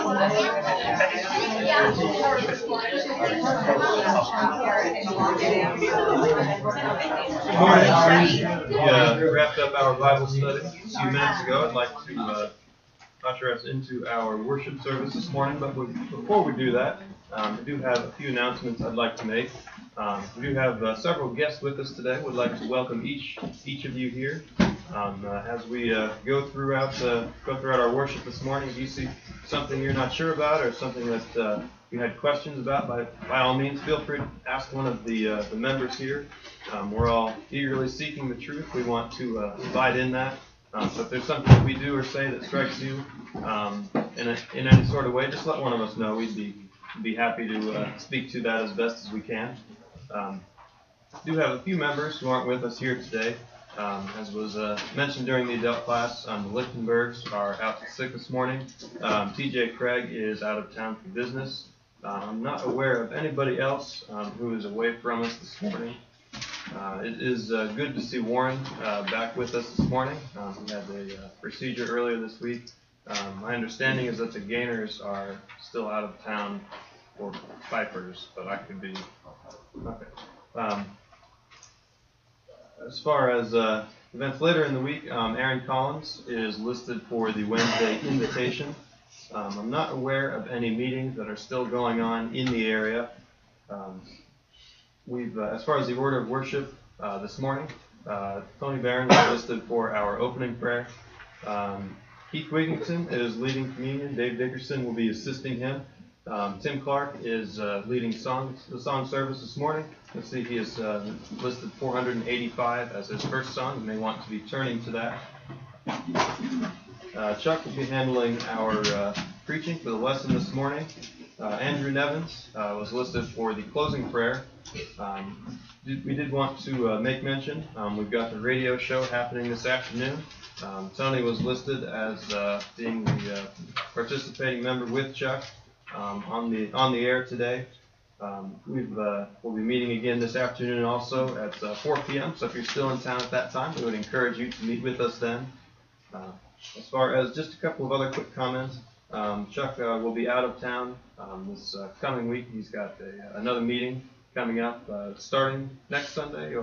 We wrapped up our Bible study a few minutes ago. I'd like to usher us into our worship service this morning, but before we do that, we do have a few announcements I'd like to make. We do have several guests with us today. We'd like to welcome each of you here. As we go throughout our worship this morning, if you see something you're not sure about or something that you had questions about, by all means, feel free to ask one of the members here. We're all eagerly seeking the truth. We want to abide in that. So if there's something that we do or say that strikes you in any sort of way, just let one of us know. We'd be happy to speak to that as best as we can. We do have a few members who aren't with us here today. As was mentioned during the adult class, the Lichtenbergs are out sick this morning. TJ Craig is out of town for business. I'm not aware of anybody else who is away from us this morning. It is good to see Warren back with us this morning. We had a procedure earlier this week. My understanding is that the Gainers are still out of town for Vipers, but I could be. Okay. As far as events later in the week, Aaron Collins is listed for the Wednesday invitation. I'm not aware of any meetings that are still going on in the area. As far as the order of worship this morning, Tony Barron is listed for our opening prayer. Keith Wigington is leading communion. Dave Dickerson will be assisting him. Tim Clark is leading the song service this morning. Let's see, he is listed 485 as his first song. You may want to be turning to that. Chuck will be handling our preaching for the lesson this morning. Andrew Nevins was listed for the closing prayer. We did want to make mention, we've got the radio show happening this afternoon. Tony was listed as being the participating member with Chuck on the air today. We'll be meeting again this afternoon also at 4 p.m. So if you're still in town at that time, we would encourage you to meet with us then. As far as just a couple of other quick comments, Chuck will be out of town this coming week. He's got another meeting coming up starting next Sunday.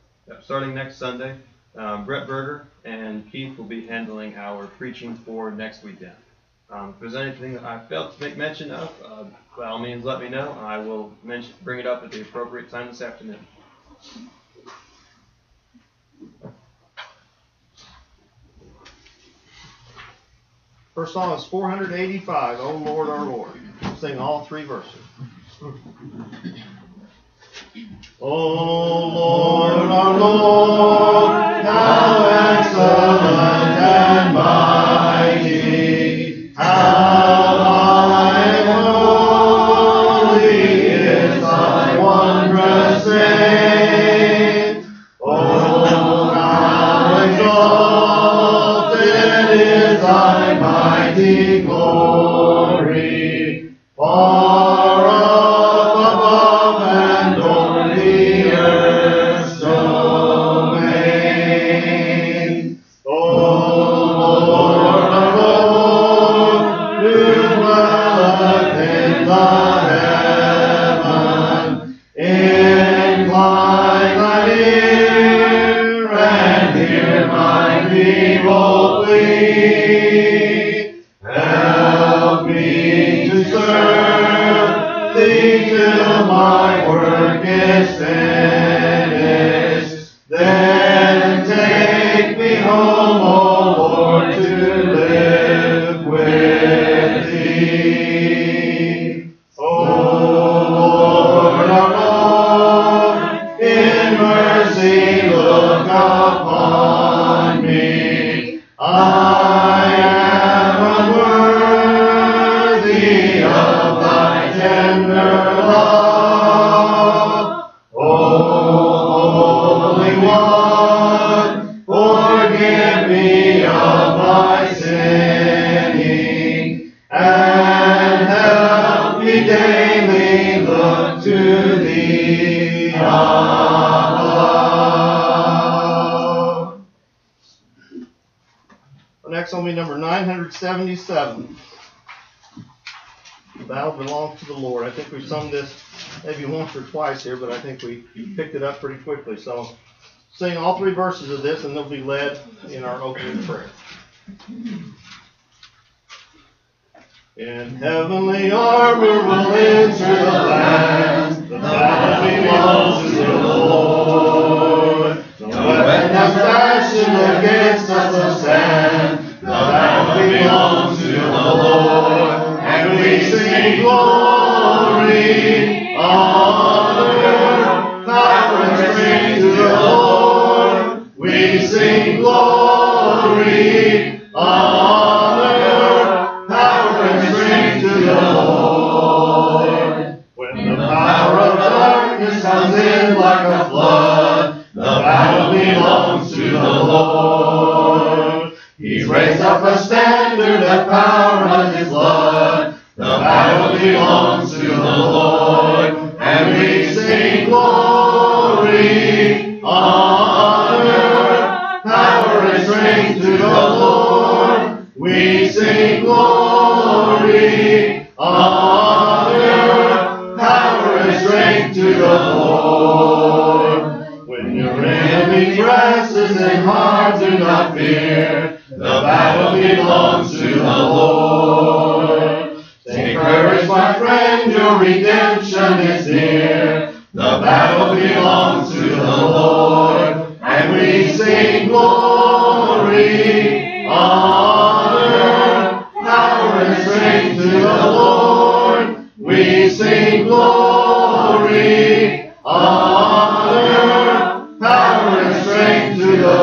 Brett Berger and Keith will be handling our preaching for next weekend. If there's anything that I failed to make mention of, by all means let me know. I will bring it up at the appropriate time this afternoon. First song is 485, O Lord, Our Lord. We'll sing all three verses. O Lord, our Lord, how excellent and mighty, how high and holy is thy wondrous name. Oh, how exalted is thy mighty glory, far up above and o'er the earth's domain. O Lord, our Lord, who dwelleth in the heaven, incline thine ear and hear my feeble plea. Help me to serve thee till my work is finished. Then take me home, O Lord, to live with thee. O Lord, our Lord, in mercy look upon me. I am unworthy of thy tender love. O Holy One, forgive me of my sinning, and help me daily look to thee above. Next will be number 977. The battle belongs to the Lord. I think we've sung this maybe once or twice here, but I think we picked it up pretty quickly. So sing all three verses of this, and they'll be led in our opening prayer. In heavenly armor we'll enter the land. The battle belongs to the Lord. No weapon that's fashioned against us will stand. The battle belongs to the Lord. And we sing glory, honor, power, and strength to the Lord. We sing glory, honor, power, and strength to the Lord. When the power of darkness comes in like a flood, the battle belongs to the Lord. He raised up a standard of power of His blood. The battle belongs to the Lord. And we sing glory, honor, power, and strength to the Lord. We sing glory, honor, power, and strength to the Lord. When your enemy presses and hard, do not fear. The battle belongs to the Lord. Take courage, my friend, your redemption is near. The battle belongs to the Lord. And we sing glory, honor, power, and strength to the Lord. We sing glory, honor, power, and strength to the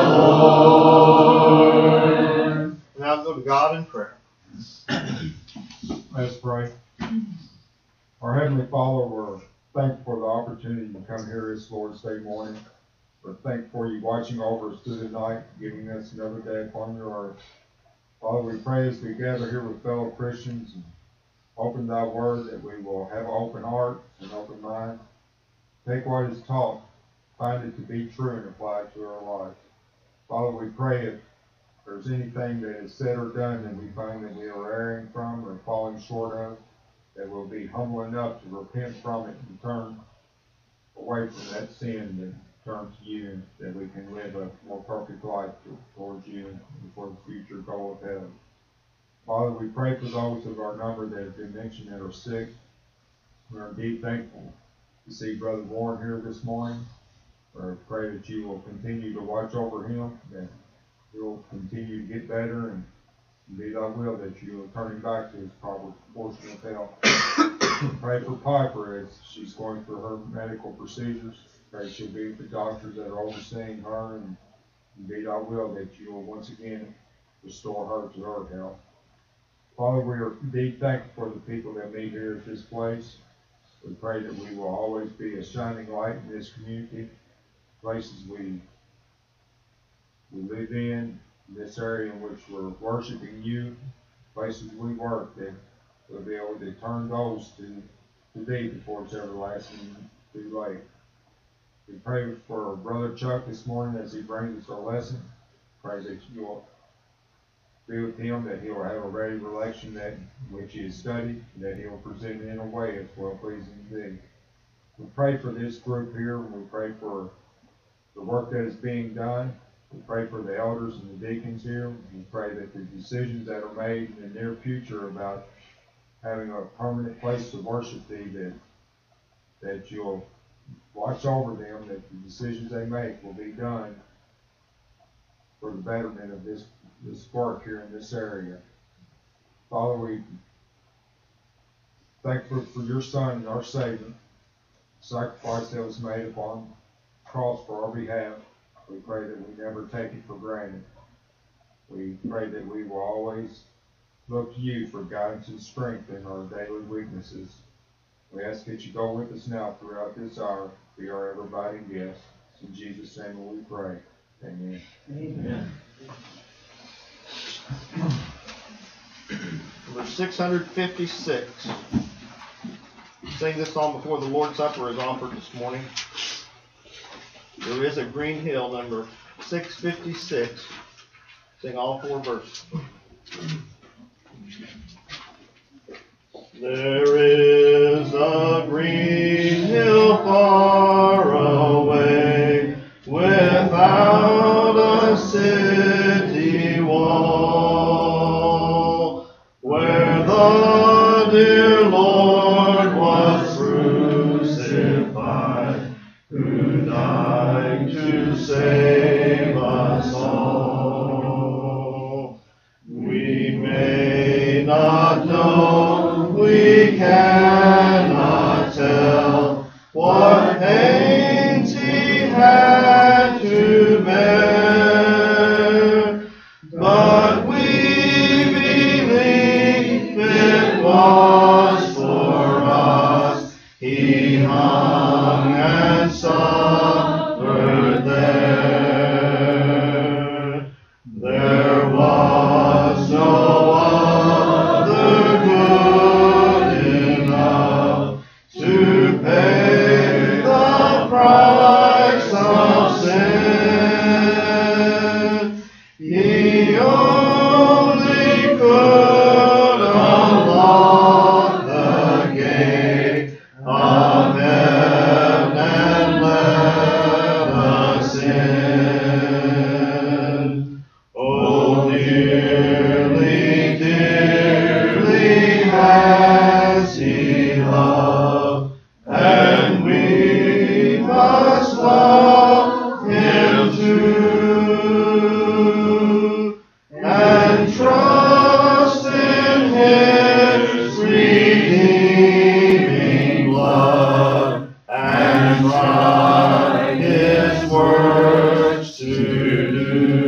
Lord. Now go to God in prayer. Let's pray. Our Heavenly Father, we're thankful for the opportunity to come here this Lord's Day morning. We're thankful for you watching over us through the night, giving us another day upon your earth. Father, we pray as we gather here with fellow Christians and open thy word that we will have an open heart and open mind. Take what is taught, find it to be true, and apply it to our life. Father, we pray if there's anything that is said or done that we find that we are erring from or falling short of, that we'll be humble enough to repent from it and turn away from that sin and turn to you, and that we can live a more perfect life towards you and for the future goal of heaven. Father, we pray for those of our number that have been mentioned that are sick. We're indeed thankful to see Brother Warren here this morning. We pray that you will continue to watch over him, that he'll continue to get better, and indeed I will that you will turn him back to his proper portion of health. Pray for Piper as she's going through her medical procedures. Pray she'll be with the doctors that are overseeing her, and indeed I will that you will once again restore her to her health. Father, we are indeed thankful for the people that meet here at this place. We pray that we will always be a shining light in this community, places we live in this area in which we're worshiping you, places we work, that we'll be able to turn those to thee before it's everlasting too late. We pray for Brother Chuck this morning as he brings us our lesson. Pray that you will be with him, that he will have a ready recollection that which he has studied, and that he will present it in a way that's well pleasing to thee. We pray for this group here, and we pray for the work that is being done. We pray for the elders and the deacons here. We pray that the decisions that are made in the near future about having a permanent place to worship thee, that you'll watch over them, that the decisions they make will be done for the betterment of this work here in this area. Father, we thank you for your Son and our Savior, sacrifice that was made upon the cross for our behalf. We pray that we never take it for granted. We pray that we will always look to you for guidance and strength in our daily weaknesses. We ask that you go with us now throughout this hour. Be our everybody guest. In Jesus' name will we pray. Amen. Amen. Number 656. Sing this song before the Lord's Supper is offered this morning. There is a green hill, number 656. Sing all four verses. There the dear Lord was crucified, who died to save us all. We may not know, we cannot tell what pains he had to bear, but we believe it was for us he hung and suffered there. There was no other good enough to pay the price of sin. He only could unlock the gate of heaven and let us in. Oh, dearly, dearly has he loved, and we must love him too, and trust in his redeeming blood, and try his works to do.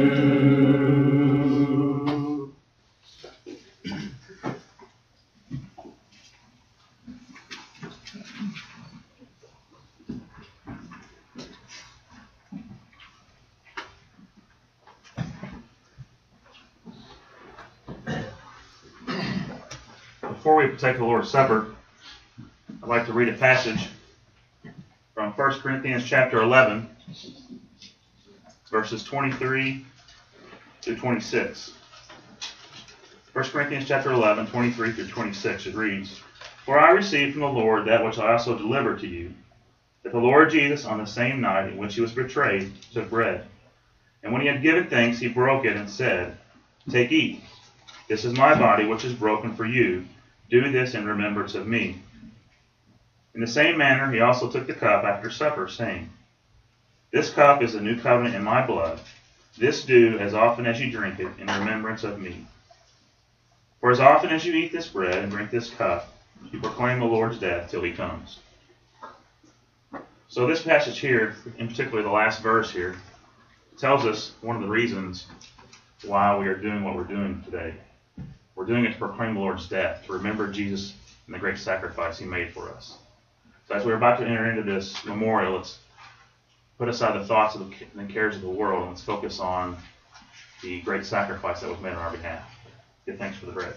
Before we partake of the Lord's Supper, I'd like to read a passage from 1 Corinthians chapter 11, verses 23 to 26. 1 Corinthians chapter 11, 23 through 26, it reads, For I received from the Lord that which I also delivered to you, that the Lord Jesus, on the same night in which he was betrayed, took bread. And when he had given thanks, he broke it and said, Take, eat. This is my body, which is broken for you. Do this in remembrance of me. In the same manner, he also took the cup after supper, saying, This cup is the new covenant in my blood. This do as often as you drink it in remembrance of me. For as often as you eat this bread and drink this cup, you proclaim the Lord's death till he comes. So this passage here, in particular the last verse here, tells us one of the reasons why we are doing what we're doing today. We're doing it to proclaim the Lord's death, to remember Jesus and the great sacrifice he made for us. So as we're about to enter into this memorial, let's put aside the thoughts and the cares of the world, and let's focus on the great sacrifice that was made on our behalf. Give thanks for the bread.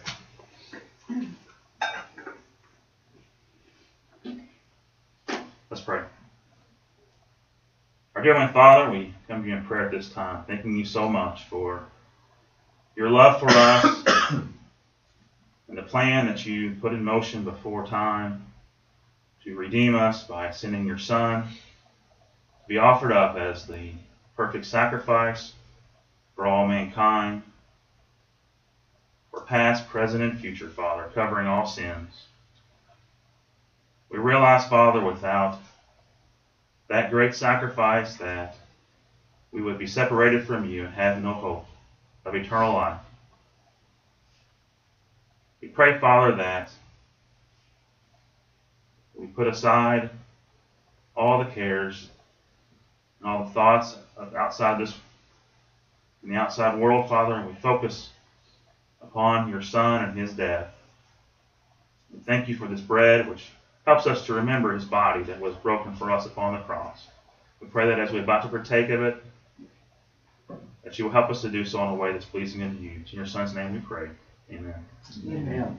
Let's pray. Our dear Heavenly Father, we come to you in prayer at this time, thanking you so much for your love for us and the plan that you put in motion before time to redeem us by sending your Son to be offered up as the perfect sacrifice for all mankind, for past, present, and future, Father, covering all sins. We realize, Father, without that great sacrifice that we would be separated from you and have no hope of eternal life. We pray, Father, that we put aside all the cares and all the thoughts of outside this, in the outside world, Father, and we focus upon your Son and his death. We thank you for this bread, which helps us to remember his body that was broken for us upon the cross. We pray that as we're about to partake of it, that you will help us to do so in a way that's pleasing unto you. In your Son's name we pray. Amen. Amen.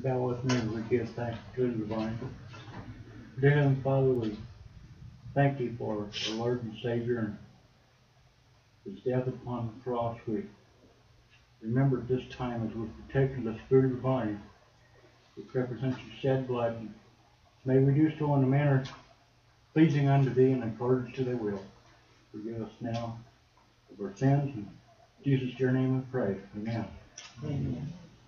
bow with me as we give thanks to the divine. Dear Heavenly Father, we thank you for our Lord and Savior and his death upon the cross. We remember at this time as we're protecting the Spirit of the vine, which represents your shed blood. May we do so in a manner pleasing unto thee and in accordance to thy will. Forgive us now of our sins. In Jesus' dear name we pray. Amen. Amen.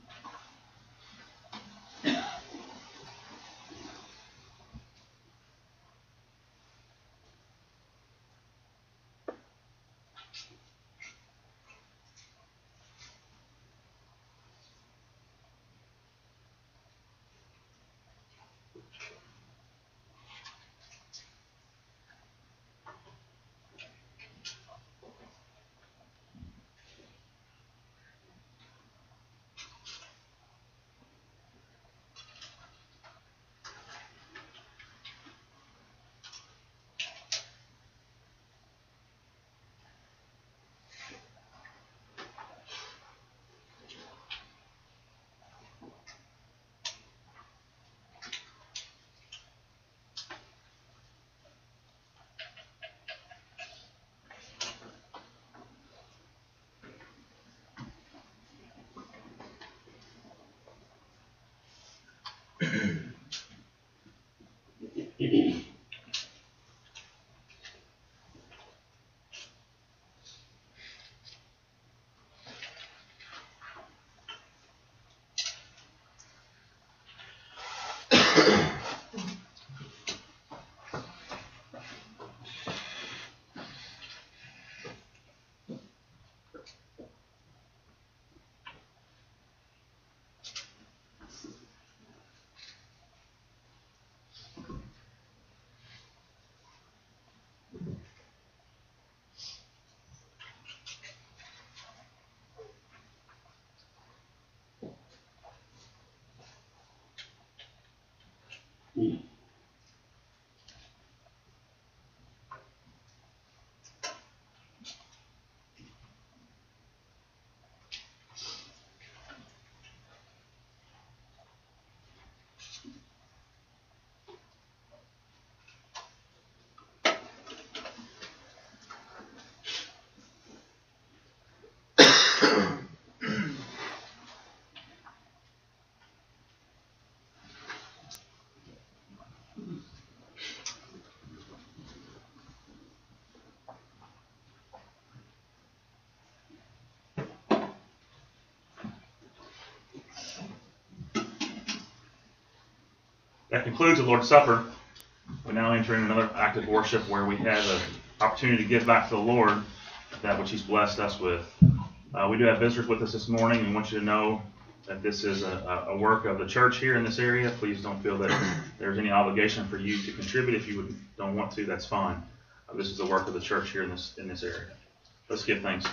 That concludes the Lord's Supper. We now enter in another act of worship where we have an opportunity to give back to the Lord that which He's blessed us with. We do have visitors with us this morning, and want you to know that this is a work of the church here in this area. Please don't feel that there's any obligation for you to contribute. If you don't want to, that's fine. This is the work of the church here in this area. Let's give thanks.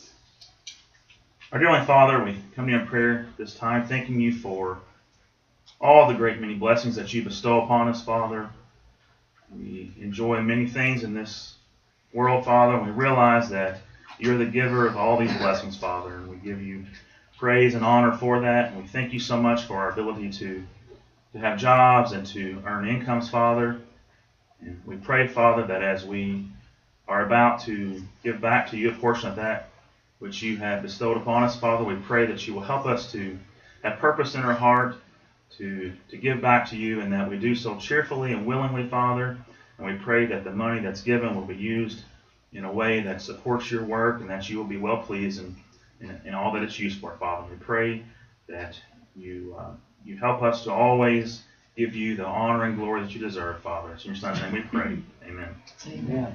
Our dear Heavenly Father, we come to you in prayer this time, thanking you for all the great many blessings that you bestow upon us, Father. We enjoy many things in this world, Father, and we realize that you're the giver of all these blessings, Father, and we give you praise and honor for that. And we thank you so much for our ability to have jobs and to earn incomes, Father. And we pray, Father, that as we are about to give back to you a portion of that which you have bestowed upon us, Father, we pray that you will help us to have purpose in our heart to give back to you, and that we do so cheerfully and willingly, Father. And we pray that the money that's given will be used in a way that supports your work, and that you will be well pleased in all that it's used for, Father. We pray that you help us to always give you the honor and glory that you deserve, Father. It's in your Son's name we pray. Amen. Amen.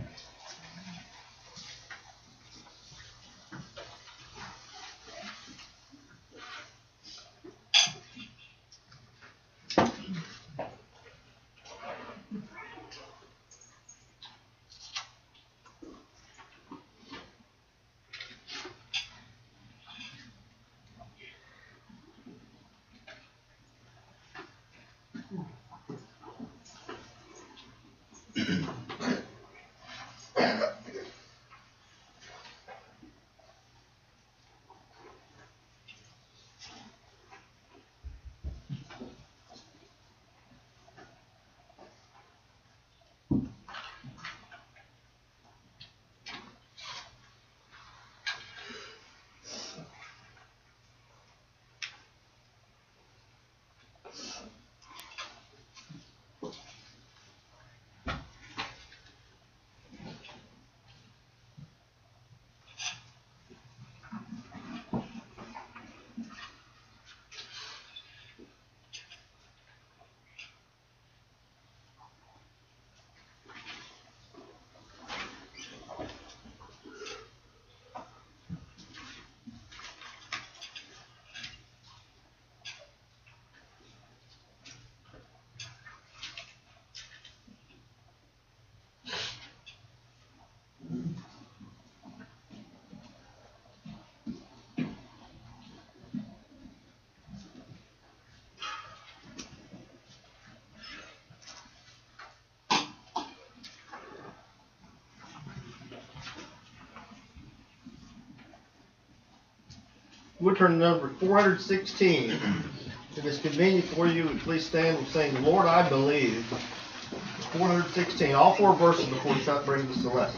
We'll turn to number 416. If it's convenient for you, please stand and sing, Lord, I Believe. 416, all 4 verses before Chuck brings us the lesson.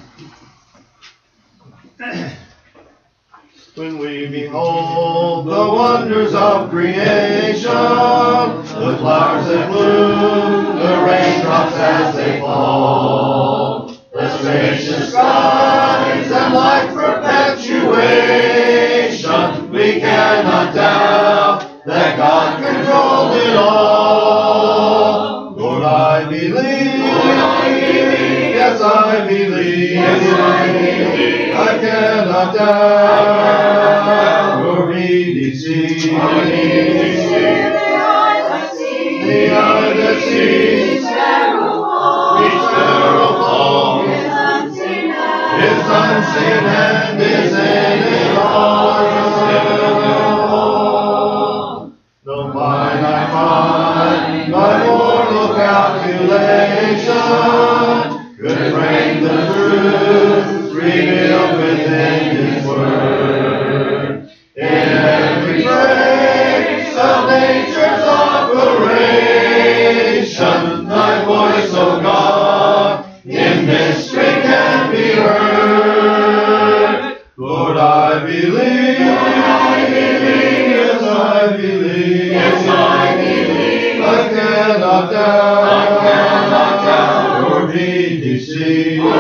When we behold the wonders of creation, the flowers that bloom, the raindrops as they fall, the spacious skies and light perpetuation, we cannot doubt that God controls it all. Lord, I believe, yes, I believe, I cannot doubt or be deceived. The eye that sees, each sparrow fall, His unseen hand is in it all. No mind I find, by mortal calculation, could frame the truth revealed within His word. In every trace of nature's operation, Thy voice, O God, in mystery can be heard. Lord, I believe, yes, I believe, I cannot doubt, or be deceived. The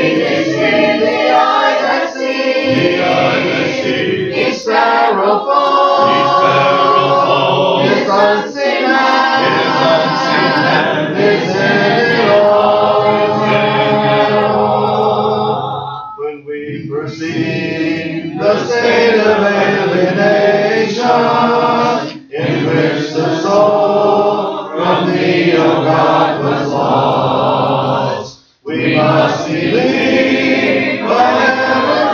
eye that sees, each sparrow fall, His unseen hand is in it all. When we perceive the state of alienation in which the soul from Thee, O God, was lost, we must believe by heaven's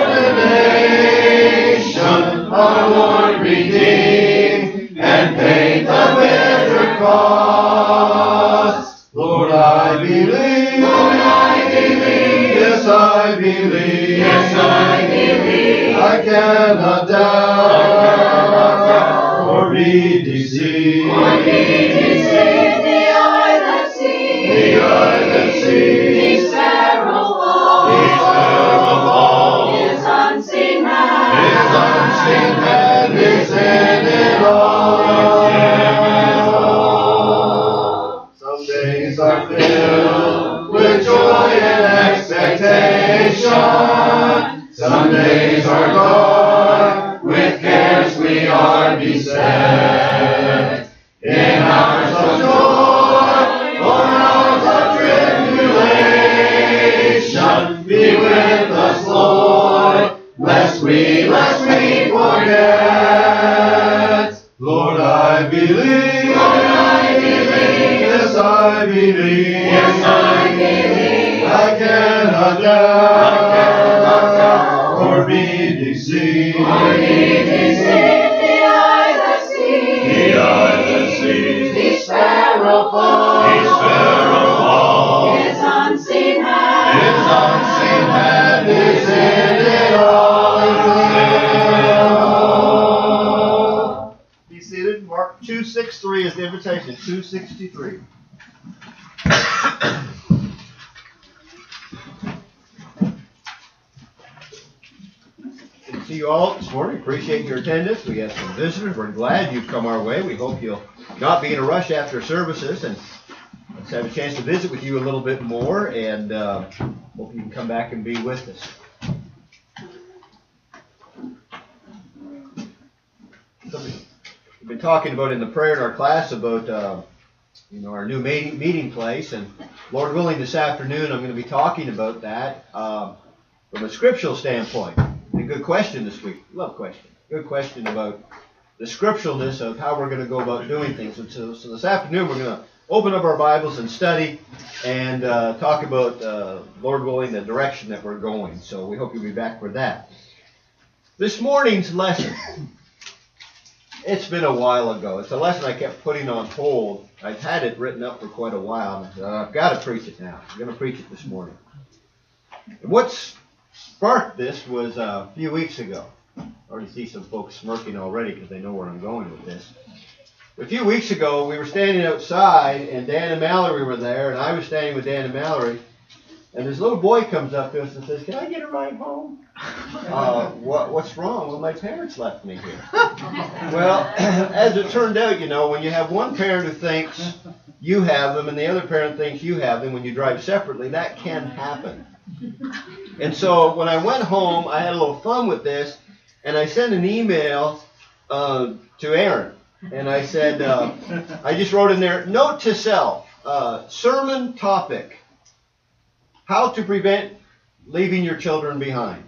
ordination our Lord redeemed and paid the bitter cost. Lord, I believe, yes, I believe, I cannot doubt or be deceived. The eye that sees, each sparrow fall, His unseen hand is in it all. Some days are filled with joy and expectation. Some days are dark with cares we are beset. In hours of joy or hours of tribulation, be with us, Lord, lest we forget. Lord, I believe, yes, I believe, I cannot doubt or be deceived. The eye that sees, each sparrow fall, His unseen hand is in it all. Be seated. Mark 263 is the invitation. 263. Good to see you all this morning. Appreciate your attendance. We have some visitors. We're glad you've come our way. We hope you'll not be in a rush after services, and let's have a chance to visit with you a little bit more, and hope you can come back and be with us. So we've been talking about in the prayer in our class about our new meeting place, and Lord willing, this afternoon I'm going to be talking about that from a scriptural standpoint. A good question this week. Love question. Good question about the scripturalness of how we're going to go about doing things. And so this afternoon we're going to open up our Bibles and study and talk about, Lord willing, the direction that we're going. So we hope you'll be back for that. This morning's lesson, it's been a while ago. It's a lesson I kept putting on hold. I've had it written up for quite a while. And I've got to preach it now. I'm going to preach it this morning. And what's sparked this was a few weeks ago. I already see some folks smirking already because they know where I'm going with this. A few weeks ago, we were standing outside, and Dan and Mallory were there, and I was standing with Dan and Mallory, and this little boy comes up to us and says, "Can I get a ride home?" What's wrong? Well, my parents left me here. Well, as it turned out, you know, when you have one parent who thinks you have them and the other parent thinks you have them when you drive separately, that can happen. And so when I went home, I had a little fun with this, and I sent an email to Aaron. And I said, I just wrote in there, note to self, sermon topic, how to prevent leaving your children behind.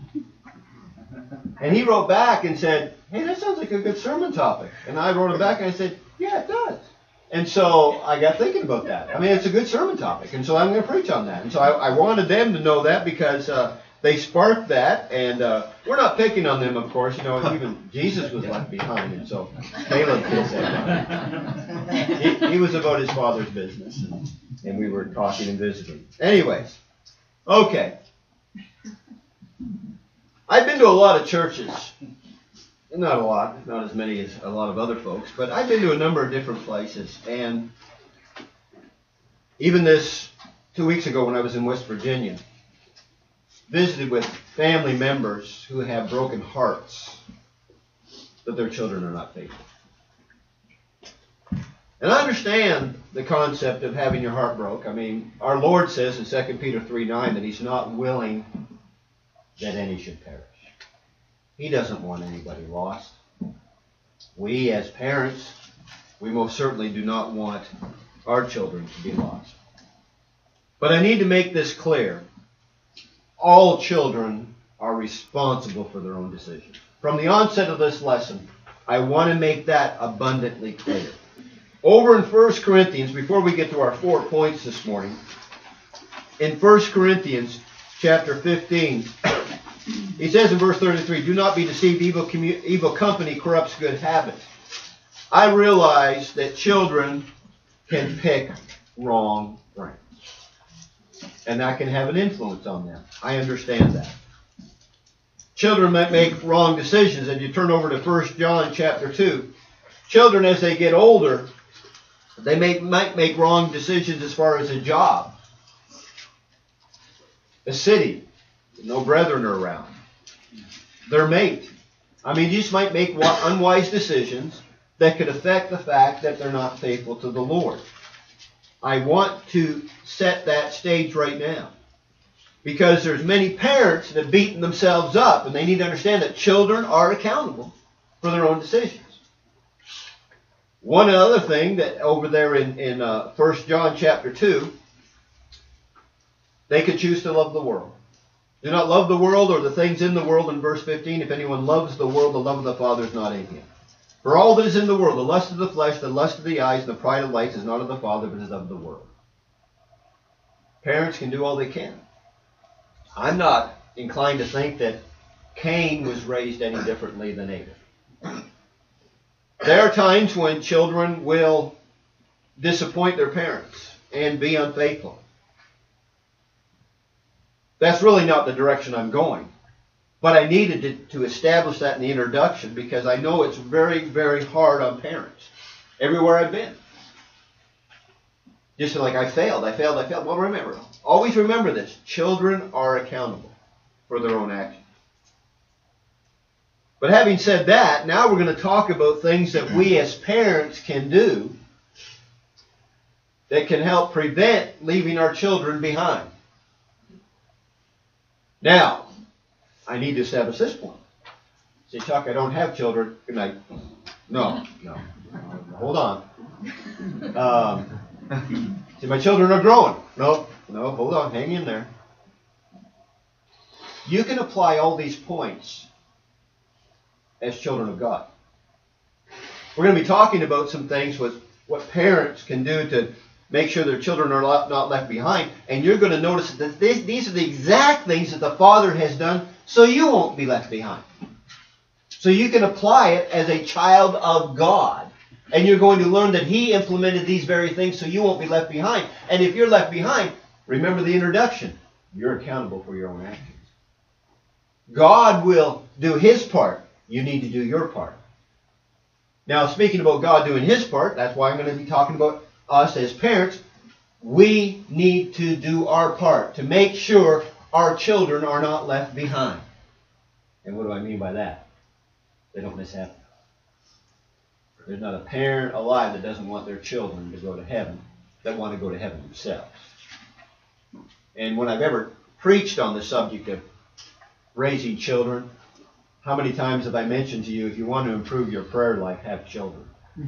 And he wrote back and said, hey, that sounds like a good sermon topic. And I wrote him back and I said, yeah, it does. And so I got thinking about that. I mean, it's a good sermon topic, and so I'm going to preach on that. And so I wanted them to know that because they sparked that, and we're not picking on them, of course. You know, even Jesus was left behind, and so Caleb did that. He was about his father's business, and we were talking and visiting. Anyways, okay. I've been to a lot of churches. Not a lot, not as many as a lot of other folks, but I've been to a number of different places. And even this 2 weeks ago when I was in West Virginia, visited with family members who have broken hearts that their children are not faithful. And I understand the concept of having your heart broke. I mean, our Lord says in 2 Peter 3:9 that He's not willing that any should perish. He doesn't want anybody lost. We as parents, we most certainly do not want our children to be lost. But I need to make this clear. All children are responsible for their own decisions. From the onset of this lesson, I want to make that abundantly clear. Over in 1 Corinthians, before we get to our 4 points this morning, in 1 Corinthians chapter 15, he says in verse 33, do not be deceived, evil company corrupts good habits. I realize that children can pick wrong friends. And that can have an influence on them. I understand that. Children might make wrong decisions. And you turn over to 1 John chapter 2. Children, as they get older, they might make wrong decisions as far as a job, a city, no brethren are around, their mate. I mean, you just might make unwise decisions that could affect the fact that they're not faithful to the Lord. I want to set that stage right now, because there's many parents that have beaten themselves up, and they need to understand that children are accountable for their own decisions. One other thing that over there in 1 John chapter 2, they could choose to love the world. Do not love the world or the things in the world in verse 15. If anyone loves the world, the love of the Father is not in him. For all that is in the world, the lust of the flesh, the lust of the eyes, and the pride of life is not of the Father, but is of the world. Parents can do all they can. I'm not inclined to think that Cain was raised any differently than Abel. There are times when children will disappoint their parents and be unfaithful. That's really not the direction I'm going. But I needed to establish that in the introduction because I know it's very, very hard on parents. Everywhere I've been. Just like I failed. Well, remember, always remember this. Children are accountable for their own actions. But having said that, now we're going to talk about things that we as parents can do that can help prevent leaving our children behind. Now, I need to establish this point. Say, Chuck, I don't have children. Good night. No. Hold on. See, my children are growing. No, hold on. Hang in there. You can apply all these points as children of God. We're going to be talking about some things with what parents can do to make sure their children are not left behind. And you're going to notice that these are the exact things that the Father has done so you won't be left behind. So you can apply it as a child of God. And you're going to learn that He implemented these very things so you won't be left behind. And if you're left behind, remember the introduction. You're accountable for your own actions. God will do His part. You need to do your part. Now, speaking about God doing His part, that's why I'm going to be talking about us as parents. We need to do our part to make sure our children are not left behind. And what do I mean by that? They don't miss heaven. There's not a parent alive that doesn't want their children to go to heaven, that want to go to heaven themselves. And when I've ever preached on the subject of raising children, how many times have I mentioned to you, if you want to improve your prayer life, have children?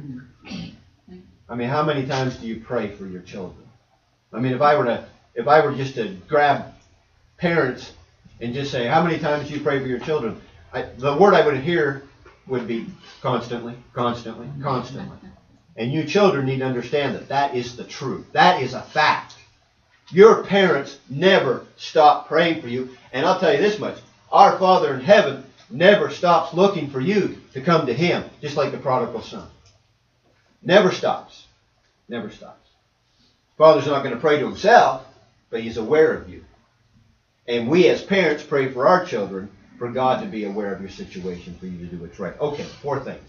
I mean, how many times do you pray for your children? I mean, if I were just to grab parents and just say, how many times do you pray for your children? The word I would hear would be constantly, constantly, constantly. And you children need to understand that that is the truth. That is a fact. Your parents never stop praying for you. And I'll tell you this much. Our Father in heaven never stops looking for you to come to Him, just like the prodigal son. Never stops. Never stops. Father's not going to pray to Himself, but He's aware of you. And we as parents pray for our children, for God to be aware of your situation, for you to do what's right. Okay, 4 things.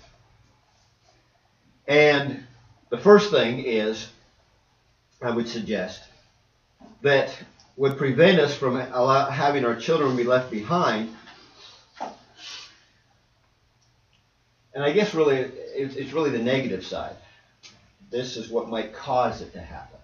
And the first thing is, I would suggest, that would prevent us from having our children be left behind. And I guess really, it's really the negative side. This is what might cause it to happen.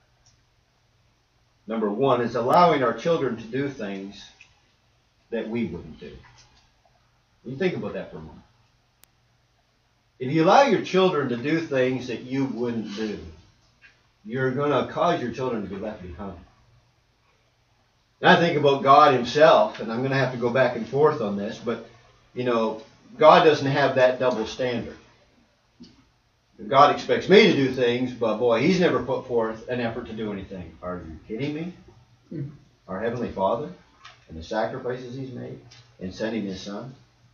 Number 1 is allowing our children to do things that we wouldn't do. You think about that for a moment. If you allow your children to do things that you wouldn't do, you're going to cause your children to be left behind. And I think about God Himself, and I'm going to have to go back and forth on this, but, you know, God doesn't have that double standard. God expects me to do things, but boy, He's never put forth an effort to do anything. Are you kidding me? Our Heavenly Father and the sacrifices He's made in sending His Son.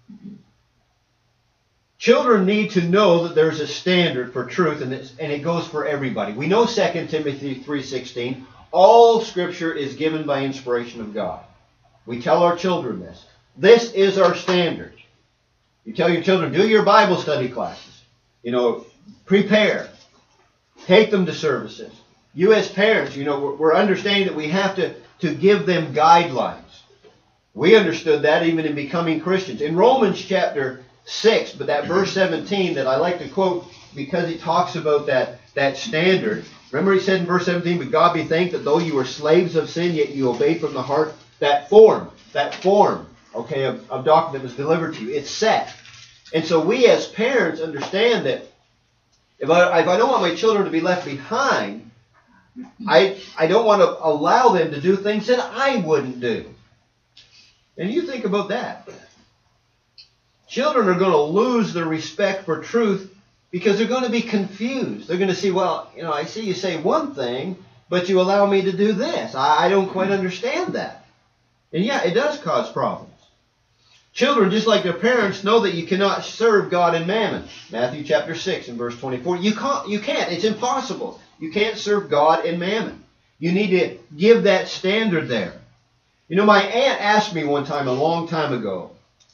Children need to know that there's a standard for truth, and it goes for everybody. We know 2 Timothy 3:16, all Scripture is given by inspiration of God. We tell our children this. This is our standard. You tell your children, do your Bible study classes. You know, prepare. Take them to services. You as parents, you know, we're understanding that we have to give them guidelines. We understood that even in becoming Christians. In Romans chapter 6, but that verse 17 that I like to quote because it talks about that standard. Remember he said in verse 17, but God be thanked that though you were slaves of sin, yet you obeyed from the heart that form, okay, of doctrine that was delivered to you. It's set. And so we as parents understand that if I don't want my children to be left behind, I don't want to allow them to do things that I wouldn't do. And you think about that. Children are going to lose their respect for truth because they're going to be confused. They're going to see, well, you know, I see you say one thing, but you allow me to do this. I don't quite understand that. And yeah, it does cause problems. Children, just like their parents, know that you cannot serve God and mammon. Matthew chapter 6 and verse 24. You can't. It's impossible. You can't serve God and mammon. You need to give that standard there. You know, my aunt asked me one time, a long time ago,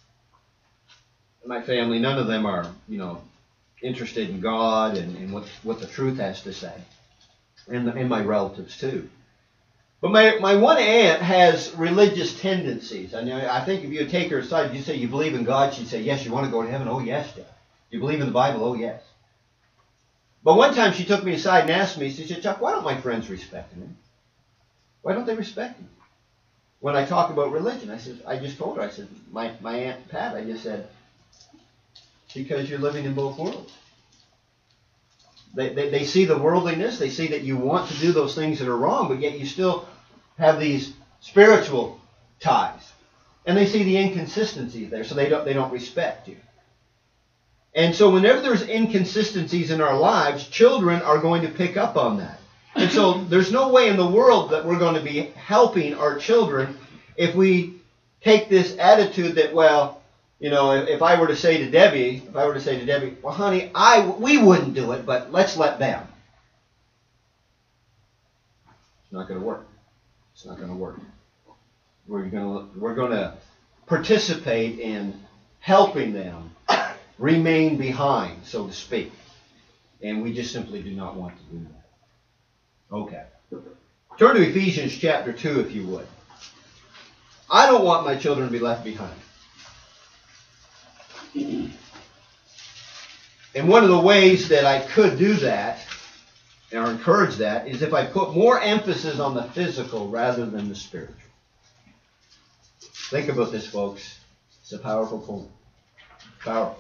my family, none of them are, you know, interested in God and what the truth has to say. And my relatives too. But my one aunt has religious tendencies. And I think if you take her aside, you say you believe in God, she'd say, yes. You want to go to heaven? Oh, yes, Jeff. You believe in the Bible? Oh, yes. But one time she took me aside and asked me, she said, Chuck, why don't my friends respect me? Why don't they respect me? When I talk about religion, I just told her, I said, my Aunt Pat, I just said, because you're living in both worlds. They see the worldliness, they see that you want to do those things that are wrong, but yet you still have these spiritual ties. And they see the inconsistencies there, so they don't respect you. And so whenever there's inconsistencies in our lives, children are going to pick up on that. And so there's no way in the world that we're going to be helping our children if we take this attitude that, well, you know, if I were to say to Debbie, well, honey, we wouldn't do it, but let's let them. It's not going to work. It's not going to work. We're going to participate in helping them remain behind, so to speak. And we just simply do not want to do that. Okay. Turn to Ephesians chapter 2, if you would. I don't want my children to be left behind. And one of the ways that I could do that, or encourage that, is if I put more emphasis on the physical rather than the spiritual. Think about this, folks. It's a powerful point. Powerful.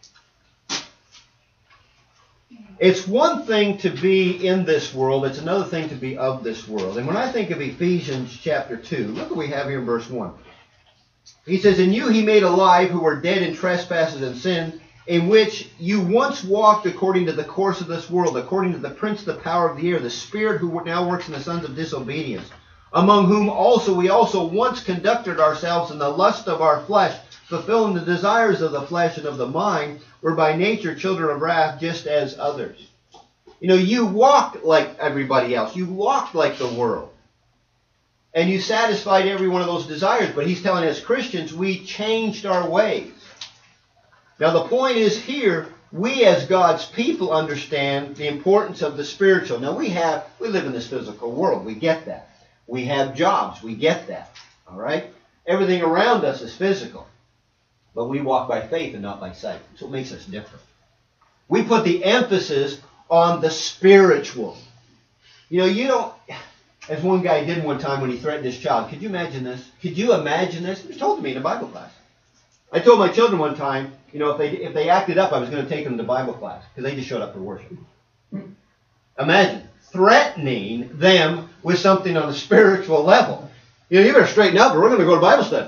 It's one thing to be in this world. It's another thing to be of this world. And when I think of Ephesians chapter 2, look what we have here in verse 1. He says, "In you he made alive who were dead in trespasses and sin, in which you once walked according to the course of this world, according to the prince of the power of the air, the spirit who now works in the sons of disobedience, among whom also we also once conducted ourselves in the lust of our flesh, fulfilling the desires of the flesh and of the mind, were by nature children of wrath, just as others." You know, you walked like everybody else. You walked like the world. And you satisfied every one of those desires. But he's telling us Christians, we changed our ways. Now the point is here, we as God's people understand the importance of the spiritual. Now we live in this physical world. We get that. We have jobs. We get that. All right? Everything around us is physical. But we walk by faith and not by sight. That's what makes us different. We put the emphasis on the spiritual. You know, you don't... As one guy did one time when he threatened his child. Could you imagine this? Could you imagine this? It was told to me in a Bible class. I told my children one time, you know, if they acted up, I was going to take them to Bible class because they just showed up for worship. Imagine threatening them with something on a spiritual level. You know, you better straighten up or we're going to go to Bible study.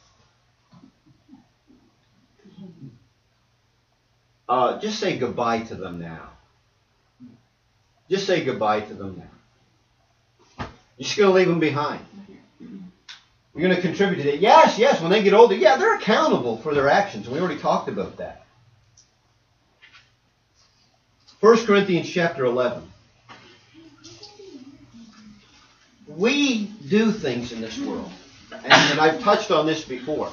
Just say goodbye to them now. Just say goodbye to them now. You're just going to leave them behind. You're going to contribute to that. Yes, when they get older, yeah, they're accountable for their actions. We already talked about that. 1 Corinthians chapter 11. We do things in this world. And I've touched on this before.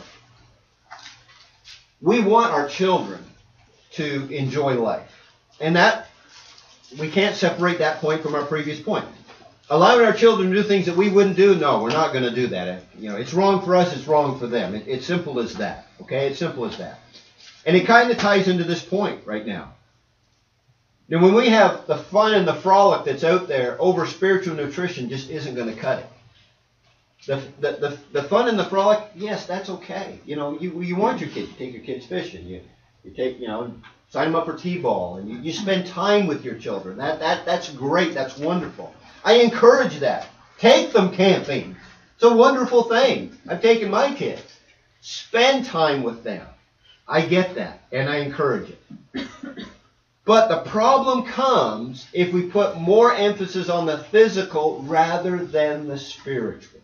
We want our children to enjoy life. And that, we can't separate that point from our previous point. Allowing our children to do things that we wouldn't do, no, we're not going to do that. You know, it's wrong for us, it's wrong for them. It's simple as that. Okay, it's simple as that. And it kind of ties into this point right now. Now, when we have the fun and the frolic that's out there over spiritual nutrition, just isn't going to cut it. The fun and the frolic, yes, that's okay. You know, you want your kids. You take your kids fishing. You take, you know, sign them up for t-ball, and you spend time with your children. That's great. That's wonderful. I encourage that. Take them camping. It's a wonderful thing. I've taken my kids. Spend time with them. I get that, and I encourage it. But the problem comes if we put more emphasis on the physical rather than the spiritual.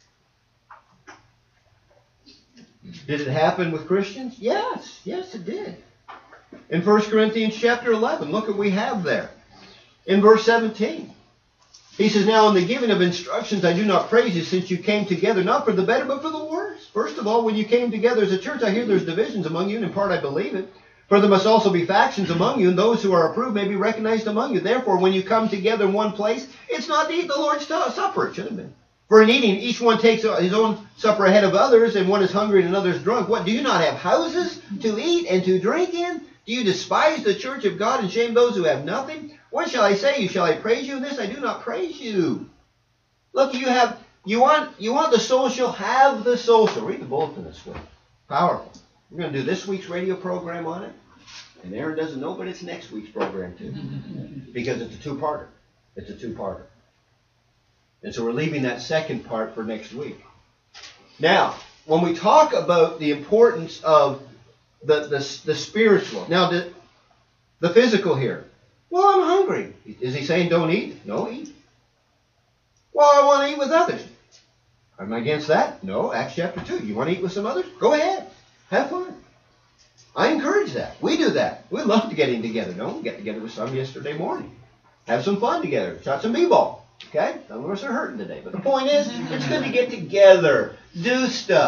Did it happen with Christians? Yes, it did. In 1 Corinthians chapter 11, look what we have there. In verse 17. He says, "Now in the giving of instructions I do not praise you, since you came together, not for the better, but for the worse. First of all, when you came together as a church, I hear there's divisions among you, and in part I believe it. For there must also be factions among you, and those who are approved may be recognized among you. Therefore, when you come together in one place, it's not to eat the Lord's supper." It should have been. "For in eating, each one takes his own supper ahead of others, and one is hungry and another is drunk. What, do you not have houses to eat and to drink in? Do you despise the church of God and shame those who have nothing? What shall I say? Shall I praise you in this? I do not praise you." Look, you want the social, have the social. Read the bulletin this week. Powerful. We're going to do this week's radio program on it. And Aaron doesn't know, but it's next week's program too. Because it's a two-parter. It's a two-parter. And so we're leaving that second part for next week. Now, when we talk about the importance of the spiritual, now the physical here. Well, I'm hungry. Is he saying don't eat? No, eat. Well, I want to eat with others. Am I against that? No, Acts chapter 2. You want to eat with some others? Go ahead. Have fun. I encourage that. We do that. We love getting together. No, we got together with some yesterday morning. Have some fun together. Shot some b-ball. Okay? Some of us are hurting today. But the point is, it's good to get together. Do stuff.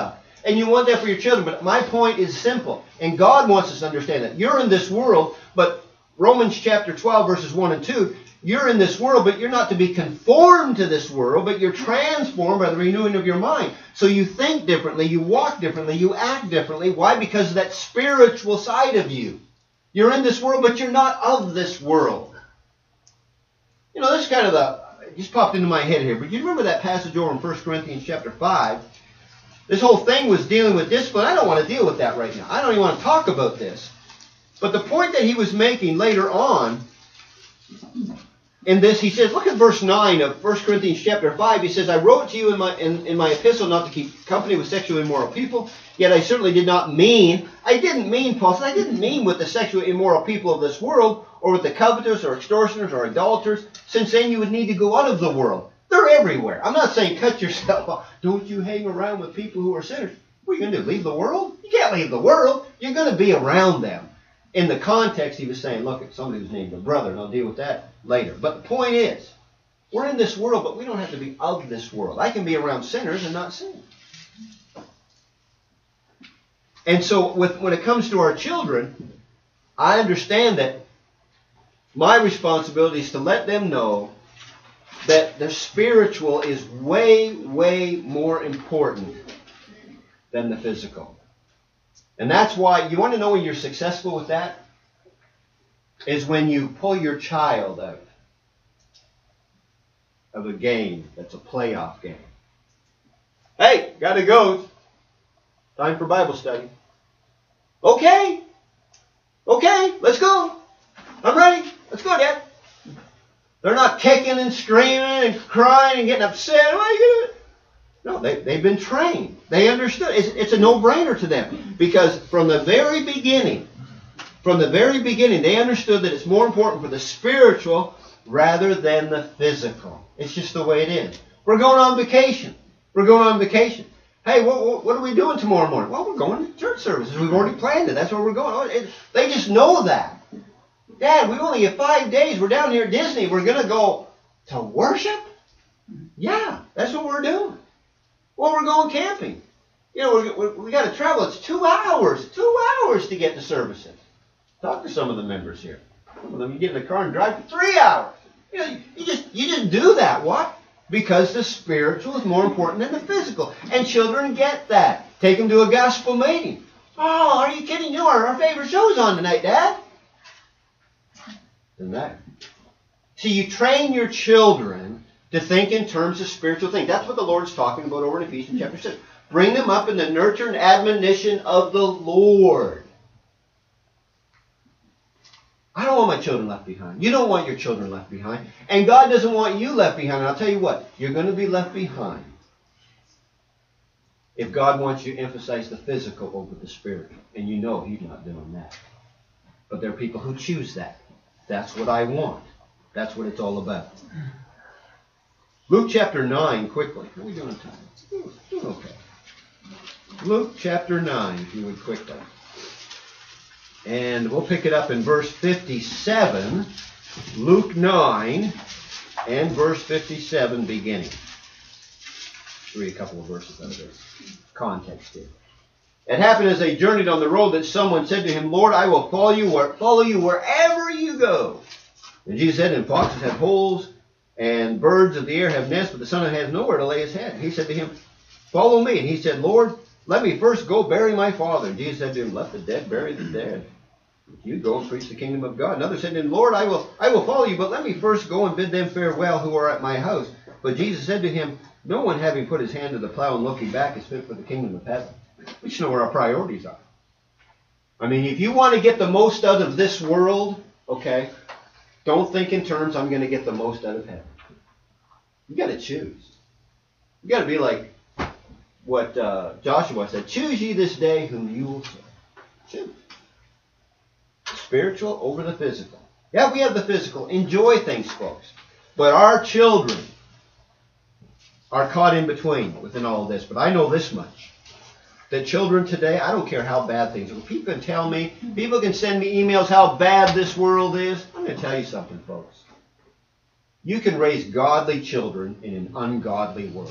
and you want that for your children. But my point is simple, and God wants us to understand that. You're in this world, but Romans chapter 12, verses 1 and 2, you're in this world, but you're not to be conformed to this world, but you're transformed by the renewing of your mind. So you think differently, you walk differently, you act differently. Why? Because of that spiritual side of you. You're in this world, but you're not of this world. You know, this is kind of it just popped into my head here, but you remember that passage over in 1 Corinthians chapter 5? This whole thing was dealing with discipline. I don't want to deal with that right now. I don't even want to talk about this. But the point that he was making later on in this, he says, look at verse 9 of 1 Corinthians chapter 5. He says, I wrote to you in my epistle not to keep company with sexually immoral people, yet I certainly didn't mean, Paul said, I didn't mean with the sexually immoral people of this world, or with the covetous, or extortioners, or idolaters, since then you would need to go out of the world. They're everywhere. I'm not saying cut yourself off. Don't you hang around with people who are sinners. What are you going to do, leave the world? You can't leave the world. You're going to be around them. In the context, he was saying, look, at somebody who's named a brother, and I'll deal with that later. But the point is, we're in this world, but we don't have to be of this world. I can be around sinners and not sin. And so when it comes to our children, I understand that my responsibility is to let them know that the spiritual is way, way more important than the physical. And that's why, you want to know when you're successful with that? Is when you pull your child out of a game that's a playoff game. Hey, gotta go. Time for Bible study. Okay, let's go. I'm ready. Let's go, Dad. They're not kicking and screaming and crying and getting upset. What are you doing? No, they've been trained. They understood. It's a no-brainer to them. Because from the very beginning, they understood that it's more important for the spiritual rather than the physical. It's just the way it is. We're going on vacation. Hey, what are we doing tomorrow morning? Well, we're going to church services. We've already planned it. That's where we're going. They just know that. Dad, we only have 5 days. We're down here at Disney. We're going to go to worship? Yeah, that's what we're doing. Well, we're going camping. You know, we got to travel. It's 2 hours. 2 hours to get to services. Talk to some of the members here. Some of them, you get in the car and drive for 3 hours. You know, you just do that. What? Because the spiritual is more important than the physical. And children get that. Take them to a gospel meeting. Oh, are you kidding? You know, our favorite show's on tonight, Dad. Doesn't matter. See, you train your children to think in terms of spiritual things. That's what the Lord's talking about over in Ephesians chapter 6. Bring them up in the nurture and admonition of the Lord. I don't want my children left behind. You don't want your children left behind. And God doesn't want you left behind. And I'll tell you what, you're going to be left behind if God wants you to emphasize the physical over the spiritual. And you know He's not doing that. But there are people who choose that. That's what I want. That's what it's all about. Luke chapter 9, quickly. How are we doing on time? Doing okay. Luke chapter 9, if you would quickly. And we'll pick it up in verse 57. Luke 9 and verse 57 beginning. Read a couple of verses out of this context here. It happened as they journeyed on the road that someone said to him, Lord, I will follow you wherever you go. And Jesus said, and foxes have holes, and birds of the air have nests, but the Son of Man has nowhere to lay his head. He said to him, follow me. And he said, Lord, let me first go bury my father. And Jesus said to him, let the dead bury the dead. You go and preach the kingdom of God. Another said to him, Lord, I will follow you, but let me first go and bid them farewell who are at my house. But Jesus said to him, no one having put his hand to the plow and looking back is fit for the kingdom of heaven. We should know where our priorities are. I mean, if you want to get the most out of this world, okay, don't think in terms, I'm going to get the most out of heaven. You got to choose. You got to be like what Joshua said, choose ye this day whom you will serve. Choose. Spiritual over the physical. Yeah, we have the physical. Enjoy things, folks. But our children are caught in between within all of this. But I know this much. That children today, I don't care how bad things are. People can tell me, people can send me emails how bad this world is. I'm going to tell you something, folks. You can raise godly children in an ungodly world.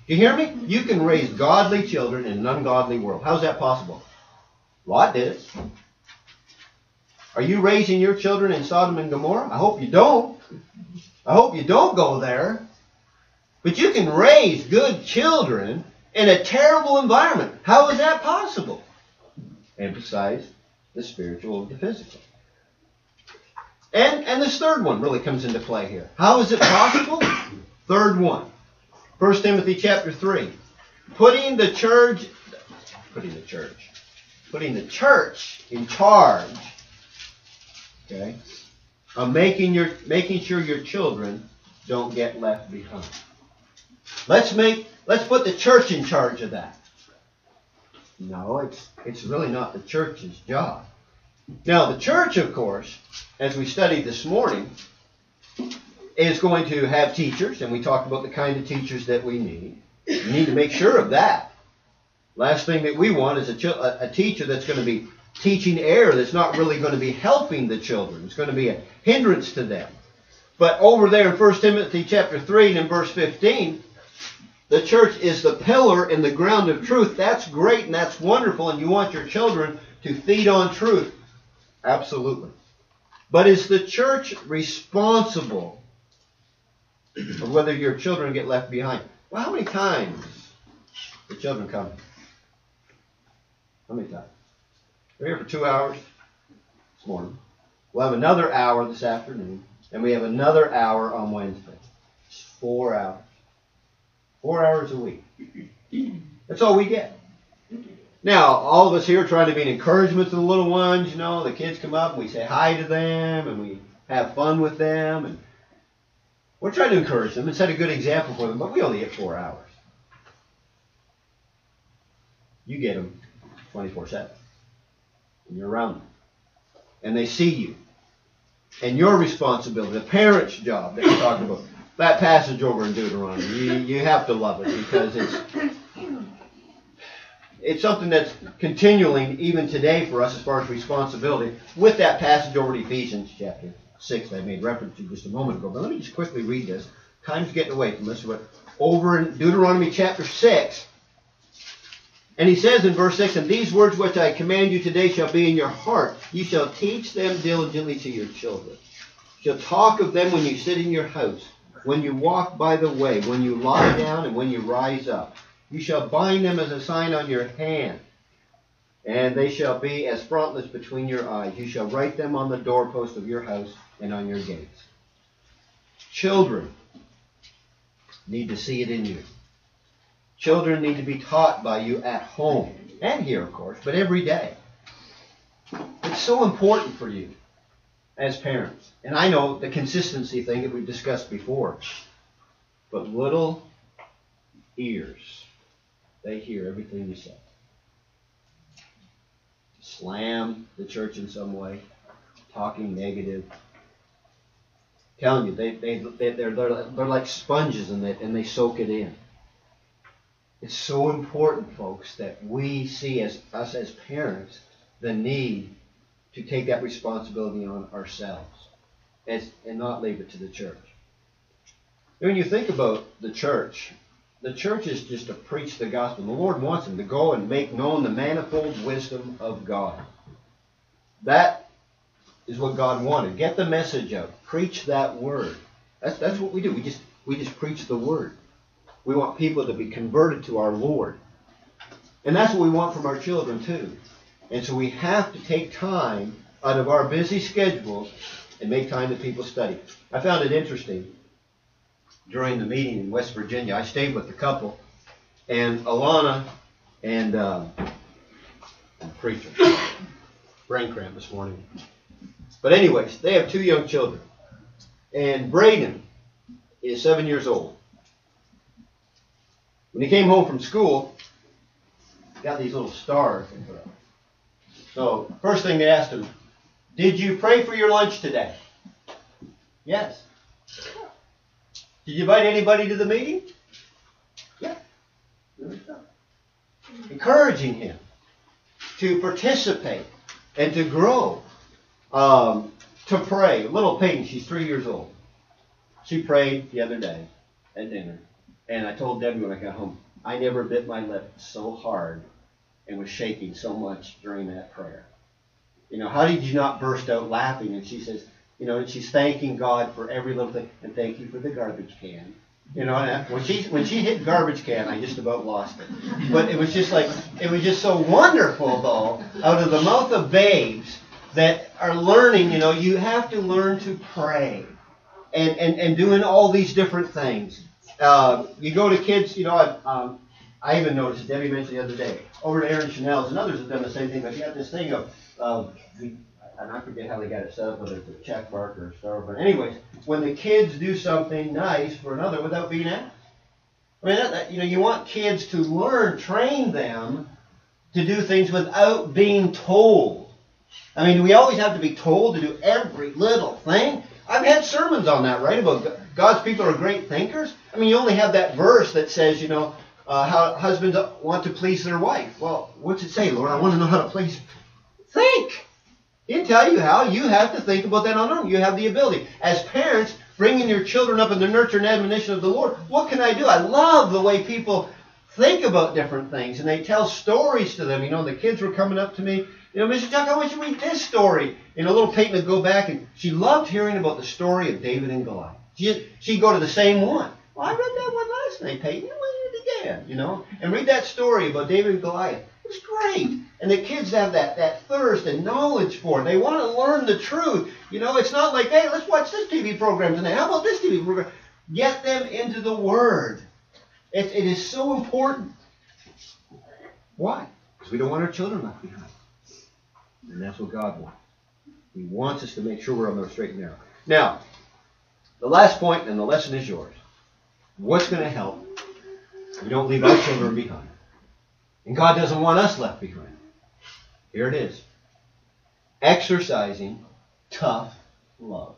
Do you hear me? You can raise godly children in an ungodly world. How's that possible? Lot did it. Are you raising your children in Sodom and Gomorrah? I hope you don't. I hope you don't go there. But you can raise good children in a terrible environment. How is that possible? Emphasize the spiritual over the physical. And this third one really comes into play here. How is it possible? Third one. 1 Timothy chapter 3. Putting the church in charge, okay, of making sure your children don't get left behind. Let's put the church in charge of that. No, it's really not the church's job. Now, the church, of course, as we studied this morning, is going to have teachers, and we talked about the kind of teachers that we need. We need to make sure of that. Last thing that we want is a teacher that's going to be teaching error, that's not really going to be helping the children. It's going to be a hindrance to them. But over there in 1 Timothy chapter 3 and in verse 15, the church is the pillar and the ground of truth. That's great and that's wonderful, and you want your children to feed on truth. Absolutely. But is the church responsible of whether your children get left behind? Well, how many times the children come? How many times? We're here for 2 hours this morning. We'll have another hour this afternoon. And we have another hour on Wednesday. It's 4 hours. 4 hours a week. That's all we get. Now, all of us here are trying to be an encouragement to the little ones. You know, the kids come up and we say hi to them and we have fun with them. And we're trying to encourage them and set a good example for them, but we only get 4 hours. You get them 24/7. And you're around them. And they see you. And your responsibility, the parent's job that we're talking about, that passage over in Deuteronomy, you have to love it because it's something that's continuing even today for us as far as responsibility with that passage over in Ephesians chapter 6 that I made reference to just a moment ago. But let me just quickly read this. Time's getting away from us. But over in Deuteronomy chapter 6, and he says in verse 6, "And these words which I command you today shall be in your heart. You shall teach them diligently to your children. You shall talk of them when you sit in your house, when you walk by the way, when you lie down, and when you rise up. You shall bind them as a sign on your hand, and they shall be as frontlets between your eyes. You shall write them on the doorpost of your house and on your gates." Children need to see it in you. Children need to be taught by you at home, and here, of course, but every day. It's so important for you as parents. And I know the consistency thing that we've discussed before. But little ears, they hear everything you say. Slam the church in some way, talking negative. I'm telling you, they're like sponges and they soak it in. It's so important, folks, that we see us as parents the need to take that responsibility on ourselves and not leave it to the church. When you think about the church is just to preach the gospel. The Lord wants them to go and make known the manifold wisdom of God. That is what God wanted. Get the message out. Preach that word. That's what we do. We just preach the word. We want people to be converted to our Lord. And that's what we want from our children too. And so we have to take time out of our busy schedules and make time that people study. I found it interesting. During the meeting in West Virginia, I stayed with the couple, and Alana and preacher, brain cramp this morning. But anyways, they have 2 young children, and Braden is 7 years old. When he came home from school, he got these little stars. So first thing they asked him, "Did you pray for your lunch today?" "Yes." "Did you invite anybody to the meeting?" "Yeah." Encouraging him to participate and to grow, to pray. Little Peyton, she's 3 years old. She prayed the other day at dinner. And I told Debbie when I got home, I never bit my lip so hard and was shaking so much during that prayer. You know, how did you not burst out laughing? And she says, you know, and she's thanking God for every little thing. And thank you for the garbage can. You know, and when she hit garbage can, I just about lost it. But it was just like, it was just so wonderful, though, out of the mouth of babes that are learning, you know, you have to learn to pray. And doing all these different things. You go to kids, you know, I even noticed, Debbie mentioned the other day, over to Aaron Chanel's, and others have done the same thing, but you got this thing of and I forget how they got it set up, whether it's a check mark or a star, but anyways, when the kids do something nice for another without being asked. I mean, you know, you want kids to learn, train them to do things without being told. I mean, do we always have to be told to do every little thing? I've had sermons on that, right? About God's people are great thinkers. I mean, you only have that verse that says, you know, how husbands want to please their wife. Well, what's it say, Lord? I want to know how to please. Think. He didn't tell you how. You have to think about that on your own. You have the ability. As parents, bringing your children up in the nurture and admonition of the Lord, what can I do? I love the way people think about different things, and they tell stories to them. You know, the kids were coming up to me, you know, Mr. Chuck, I want you to read this story. And a little Peyton would go back, and she loved hearing about the story of David and Goliath. She'd go to the same one. Well, I read that one last night, Peyton. Read it again, you know, and read that story about David and Goliath. It was great. And the kids have that thirst and knowledge for it. They want to learn the truth. You know, it's not like, hey, let's watch this TV program tonight. How about this TV program? Get them into the Word. It is so important. Why? Because we don't want our children left behind. And that's what God wants. He wants us to make sure we're on the straight and narrow. Now, the last point, and the lesson is yours. What's going to help if we don't leave our children behind? And God doesn't want us left behind. Here it is. Exercising tough love.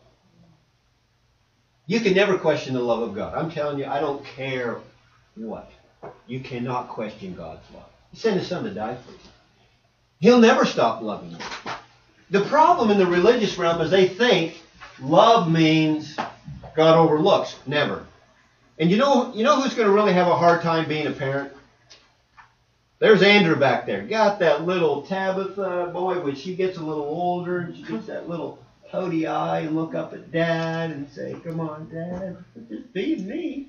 You can never question the love of God. I'm telling you, I don't care what. You cannot question God's love. He sent His Son to die for you. He'll never stop loving you. The problem in the religious realm is they think love means God overlooks. Never. And you know who's going to really have a hard time being a parent? There's Andrew back there. Got that little Tabitha boy. When she gets a little older, and she gets that little pouty eye and look up at Dad and say, "Come on, Dad, just feed me."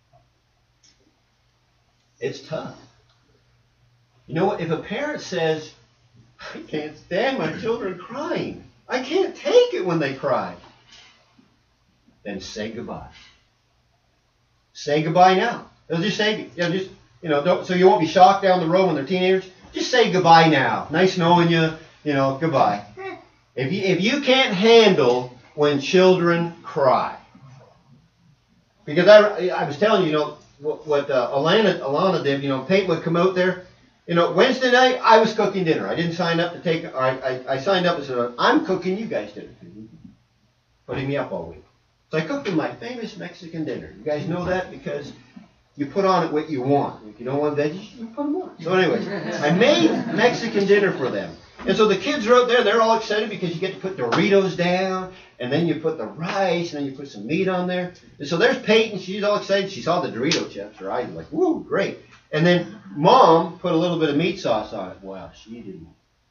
It's tough. You know what? If a parent says, "I can't stand my children crying. I can't take it when they cry," then say goodbye. Say goodbye now. They'll just say, don't, so you won't be shocked down the road when they're teenagers. Just say goodbye now. Nice knowing you. Goodbye. If you can't handle when children cry, because I was telling you, what Alana did. Peyton would come out there. Wednesday night I was cooking dinner. I didn't sign up to take. I signed up and said, "I'm cooking you guys dinner," putting me up all week. So I cooked them my famous Mexican dinner. You guys know that because you put on it what you want. If you don't want veggies, you put them on. So anyways, I made Mexican dinner for them. And so the kids are out there. They're all excited because you get to put Doritos down, and then you put the rice, and then you put some meat on there. And so there's Peyton. She's all excited. She saw the Dorito chips. Her eyes were like, "Woo, great." And then Mom put a little bit of meat sauce on it. Well, she didn't.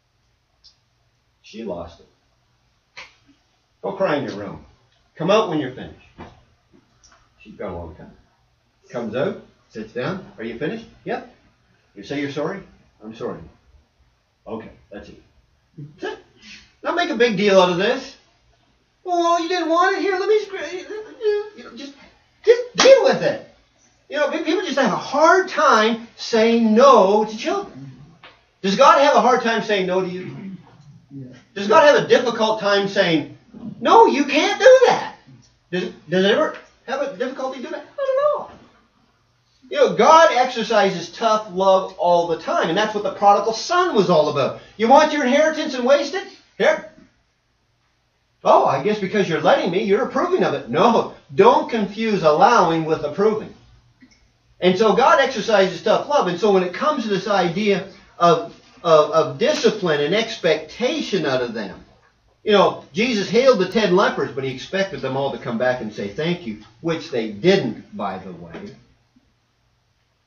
She lost it. Go cry in your room. Come out when you're finished. She's gone a long time. Comes out, sits down. Are you finished? Yep. You say you're sorry? I'm sorry. Okay, that's it. That's it. Not make a big deal out of this. Oh, you didn't want it? Here, let me just deal with it. People just have a hard time saying no to children. Does God have a hard time saying no to you? Does God have a difficult time saying, "No, you can't do that"? Does it ever have a difficulty doing that? Not at all. God exercises tough love all the time, and that's what the prodigal son was all about. You want your inheritance and waste it? Here. Oh, I guess because you're letting me, you're approving of it. No, don't confuse allowing with approving. And so God exercises tough love. And so when it comes to this idea of discipline and expectation out of them, Jesus healed the 10 lepers, but He expected them all to come back and say thank you, which they didn't, by the way.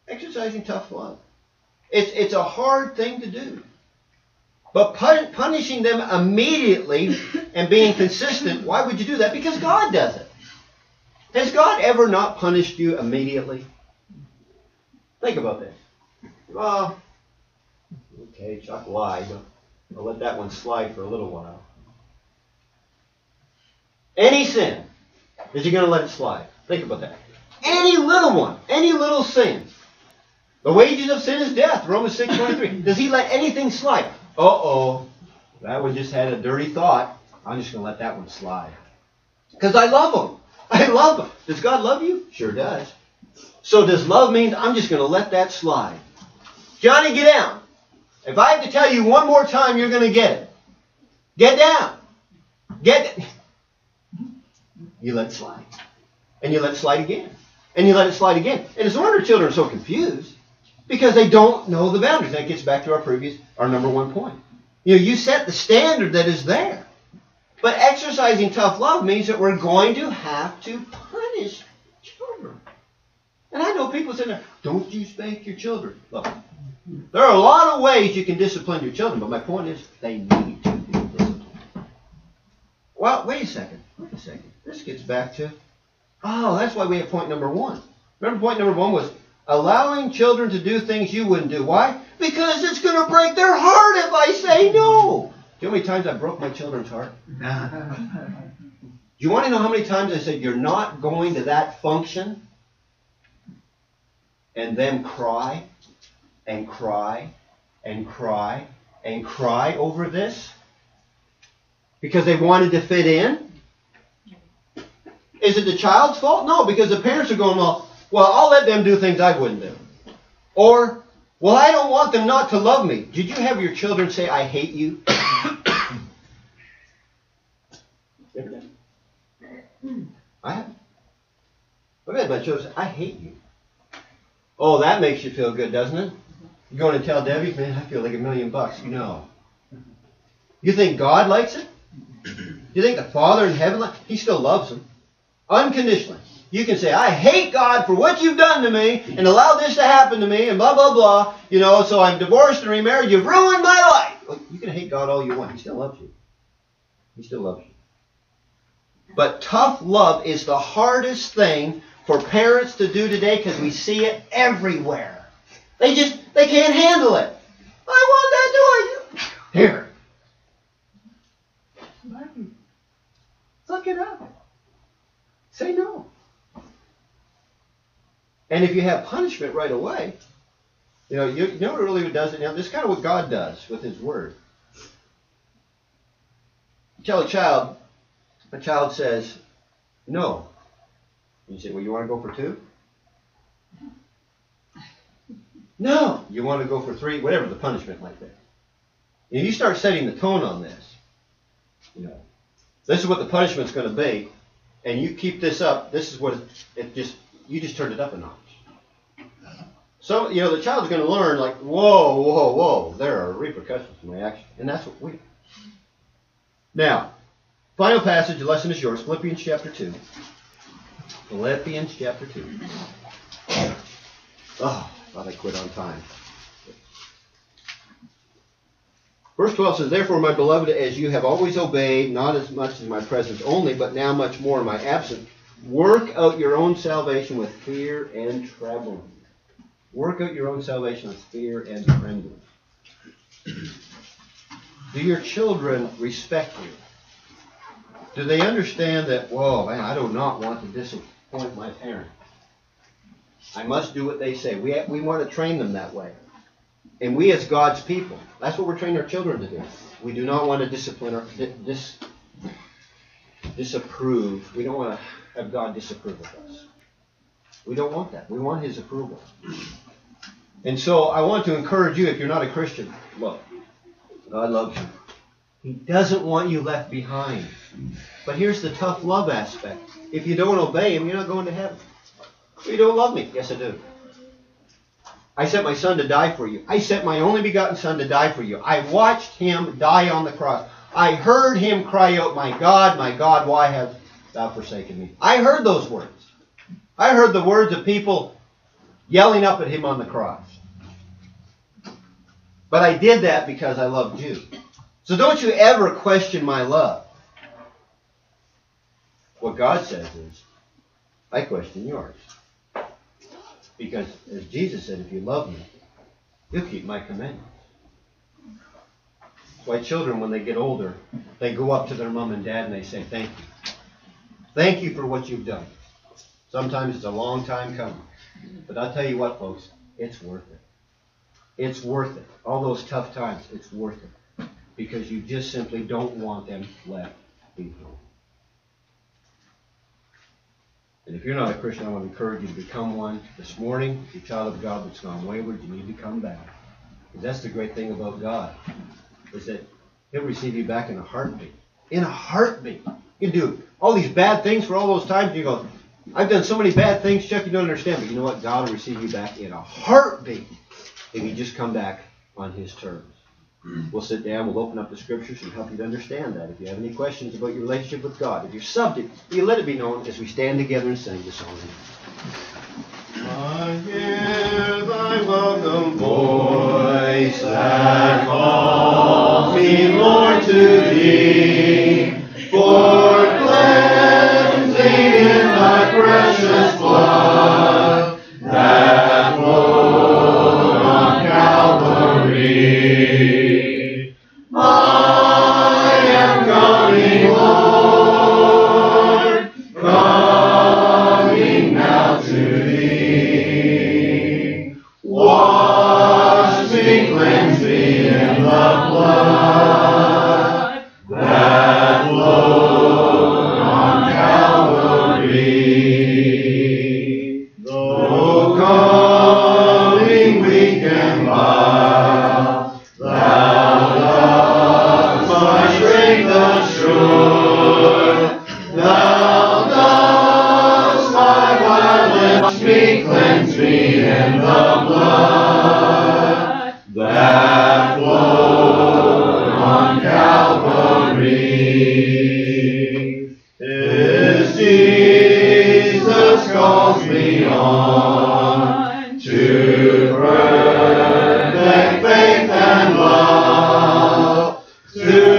Exercising tough love. It's a hard thing to do. But punishing them immediately and being consistent, why would you do that? Because God does it. Has God ever not punished you immediately? Think about this. Well, okay, Chuck lied. I'll let that one slide for a little while. Any sin, is he going to let it slide? Think about that. Any little one, any little sin. The wages of sin is death, Romans 6:23. Does he let anything slide? Uh-oh, that one just had a dirty thought. I'm just going to let that one slide. Because I love him. I love him. Does God love you? Sure does. So does love mean I'm just going to let that slide? Johnny, get down. If I have to tell you one more time, you're going to get it. Get down. You let it slide. And you let it slide again. And you let it slide again. And it's no wonder children are so confused. Because they don't know the boundaries. That gets back to our number one point. You set the standard that is there. But exercising tough love means that we're going to have to punish children. And I know people saying, don't you spank your children. Look, there are a lot of ways you can discipline your children, but my point is they need to be disciplined. Well, wait a second. This gets back to, that's why we have point number one. Remember point number one was allowing children to do things you wouldn't do. Why? Because it's going to break their heart if I say no. Do you know how many times I broke my children's heart? Do you want to know how many times I said, you're not going to that function? And then cry and cry and cry and cry over this? Because they wanted to fit in? Is it the child's fault? No, because the parents are going, well, I'll let them do things I wouldn't do. Or, well, I don't want them not to love me. Did you have your children say, I hate you? I haven't. I've had my children say, I hate you. Oh, that makes you feel good, doesn't it? You're going to tell Debbie, man, I feel like $1 million. No. You think God likes it? You think the Father in heaven likes it? He still loves them. Unconditionally. You can say, I hate God for what you've done to me and allowed this to happen to me and blah, blah, blah. So I'm divorced and remarried. You've ruined my life. Well, you can hate God all you want. He still loves you. He still loves you. But tough love is the hardest thing for parents to do today because we see it everywhere. They can't handle it. I want that toy. Here. Suck it up. Say no. And if you have punishment right away, you know what really does it now? This is kind of what God does with His Word. You tell a child says, no. You say, well, you want to go for 2? No. You want to go for 3? Whatever the punishment might be. And you start setting the tone on this. This is what the punishment's going to be. And you keep this up, this is what you just turned it up a notch. So, the child's going to learn like, whoa, there are repercussions to my action. And that's what we do. Now, final passage, the lesson is yours, Philippians chapter 2. Philippians chapter 2. Oh, thought I quit on time. Verse 12 says, therefore, my beloved, as you have always obeyed, not as much in my presence only, but now much more in my absence, work out your own salvation with fear and trembling. Work out your own salvation with fear and trembling. Do your children respect you? Do they understand that, whoa, man, I do not want to disappoint my parent. I must do what they say. We want to train them that way. And we as God's people, that's what we're training our children to do. We do not want to discipline or disapprove. We don't want to have God disapprove of us. We don't want that. We want His approval. And so I want to encourage you, if you're not a Christian, look, God loves you. He doesn't want you left behind. But here's the tough love aspect. If you don't obey Him, you're not going to heaven. You don't love me. Yes, I do. I sent my Son to die for you. I sent my only begotten Son to die for you. I watched Him die on the cross. I heard Him cry out, my God, why have thou forsaken me? I heard those words. I heard the words of people yelling up at him on the cross. But I did that because I loved you. So don't you ever question my love. What God says is, I question yours. Because, as Jesus said, if you love me, you'll keep my commandments. That's why children, when they get older, they go up to their mom and dad and they say, thank you. Thank you for what you've done. Sometimes it's a long time coming. But I'll tell you what, folks, it's worth it. It's worth it. All those tough times, it's worth it. Because you just simply don't want them left behind. And if you're not a Christian, I want to encourage you to become one this morning. If you're a child of God that's gone wayward, you need to come back. Because that's the great thing about God, is that He'll receive you back in a heartbeat. In a heartbeat. You can do all these bad things for all those times. You go, I've done so many bad things, Chuck, you don't understand. But you know what? God will receive you back in a heartbeat if you just come back on His terms. We'll sit down, we'll open up the Scriptures and help you to understand that. If you have any questions about your relationship with God, if you're subject, you let it be known as we stand together and sing the song. I hear thy welcome voice that calls me, Lord, to thee, for cleansing in thy precious blood that flowed on Calvary. I am coming, Lord, coming now to thee. Wash me, cleanse me in the blood that flowed on Calvary. Though coming weak and vile, thou dost my strength assure. Thou dost my violence. Wash me, cleanse me in the blood that flowed on Calvary. As Jesus calls me on to perfect faith and love, to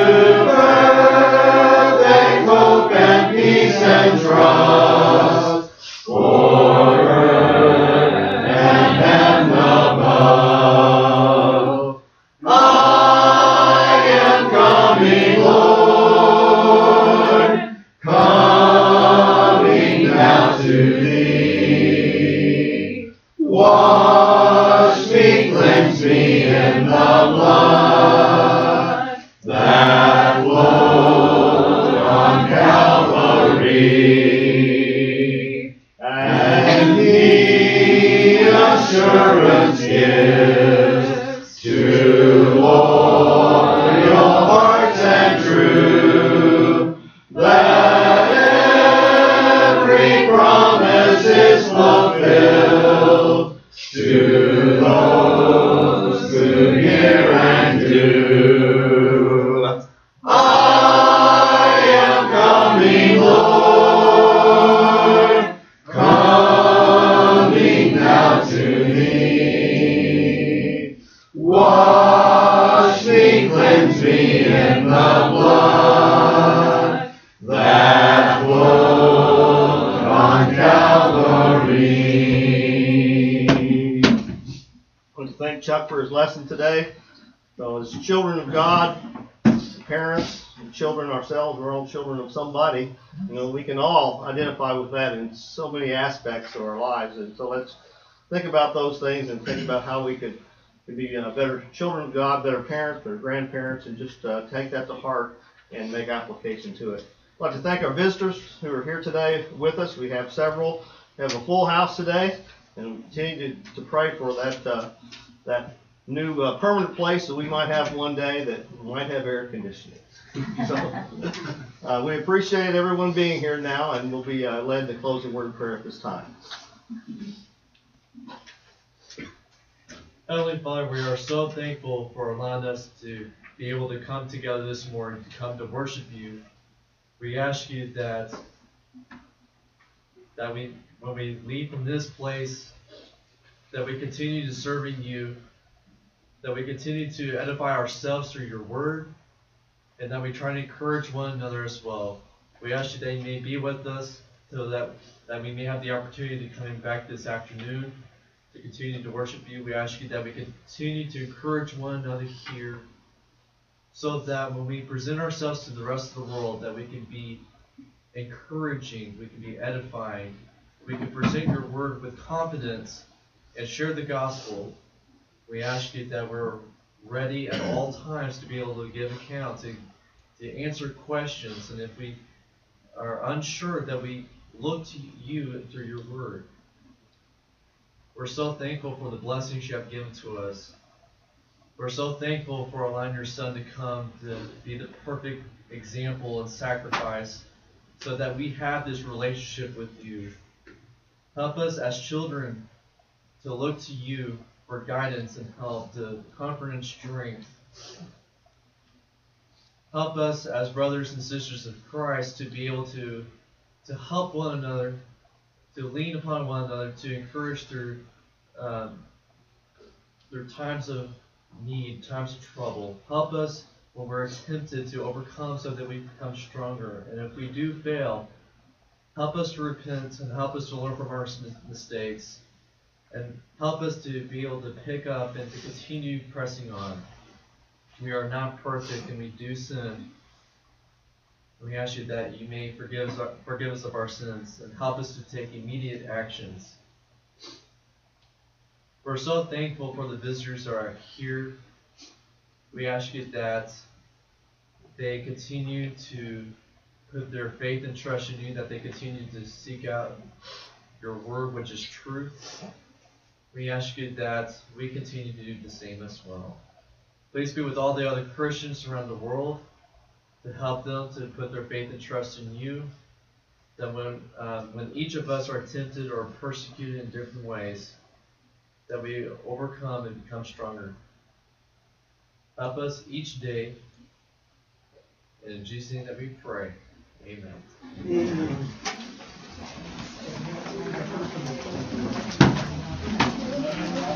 perfect hope and peace and trust, for earth and heaven above. I am coming, Lord, coming now to thee. Wash me, cleanse me in the blood that flowed on Calvary. And the assurance gives to loyal hearts and true, that every promise is fulfilled to those who hear and do. I am coming, Lord, coming now to thee. Wash me, cleanse me in the blood that flowed on Calvary. I want to thank Chuck for his lesson today. So as children of God, parents, and children ourselves, we're all children of somebody. You know, we can all identify with that in so many aspects of our lives. And so let's think about those things and think about how we could be better children of God, better parents, better grandparents, and just take that to heart and make application to it. I'd like to thank our visitors who are here today with us. We have several. We have a full house today, and we continue to pray for that new permanent place that we might have one day that might have air conditioning. So we appreciate everyone being here now, and we'll be led to closing word of prayer at this time. Heavenly Father, we are so thankful for allowing us to be able to come together this morning, to come to worship you. We ask you that when we leave from this place, that we continue to serving you, that we continue to edify ourselves through your word, and that we try to encourage one another as well. We ask you that you may be with us so that we may have the opportunity to come back this afternoon to continue to worship you. We ask you that we continue to encourage one another here so that when we present ourselves to the rest of the world, that we can be encouraging, we can be edifying, we can present your word with confidence and share the gospel. We ask you that we're ready at all times to be able to give account, to answer questions, and if we are unsure, that we look to you through your word. We're so thankful for the blessings you have given to us. We're so thankful for allowing your Son to come to be the perfect example and sacrifice so that we have this relationship with you. Help us as children to look to you for guidance and help, to comfort and strength. Help us as brothers and sisters of Christ to be able to help one another, to lean upon one another, to encourage through times of need, times of trouble. Help us when we're tempted to overcome so that we become stronger. And if we do fail, help us to repent and help us to learn from our mistakes. And help us to be able to pick up and to continue pressing on. We are not perfect and we do sin. We ask you that you may forgive us of our sins and help us to take immediate actions. We're so thankful for the visitors that are here. We ask you that they continue to put their faith and trust in you, that they continue to seek out your word, which is truth. We ask you that we continue to do the same as well. Please be with all the other Christians around the world to help them to put their faith and trust in you. That when each of us are tempted or persecuted in different ways, that we overcome and become stronger. Help us each day. And in Jesus' name that we pray.